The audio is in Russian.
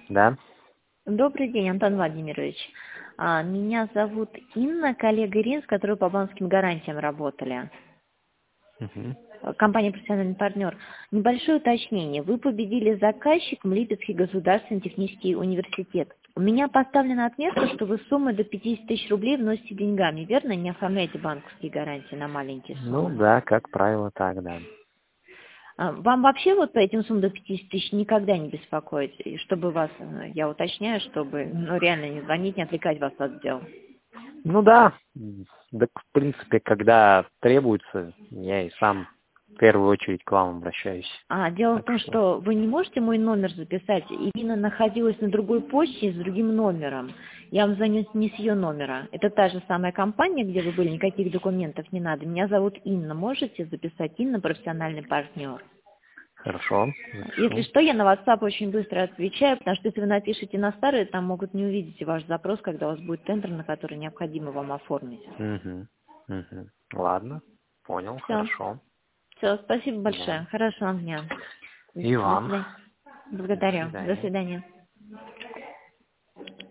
Да. Добрый день, Антон Владимирович. Меня зовут Инна, коллега Ирина, с которой по банковским гарантиям работали. Мгм. Компания «Профессиональный партнер». Небольшое уточнение. Вы победили заказчиком Липецкий государственный технический университет. У меня поставлена отметка, что вы суммы до 50 тысяч рублей вносите деньгами, верно? Не оформляете банковские гарантии на маленькие Ну суммы. да, как правило, так, да. Вам вообще вот по этим суммам до 50 тысяч никогда не беспокоить? И чтобы вас, я уточняю, чтобы реально не звонить, не отвлекать вас от дел. Ну да. Так, в принципе, когда требуется, я и сам в первую очередь к вам обращаюсь. Дело в Так том, что. что вы не можете мой номер записать. Ирина находилась на другой почте с другим номером. Я вам звоню не с ее номера. Это та же самая компания, где вы были, никаких документов не надо. Меня зовут Инна. Можете записать? Инна, профессиональный партнер. Хорошо, Если напишу. что, я на WhatsApp очень быстро отвечаю, потому что если вы напишете на старый, там могут не увидеть ваш запрос, когда у вас будет тендер, на который необходимо вам оформить. Угу. Угу. Ладно, понял, Все. хорошо. Все, спасибо Да. большое. Хорошего вам дня. И До вам. свидания. До Благодарю. До свидания. свидания.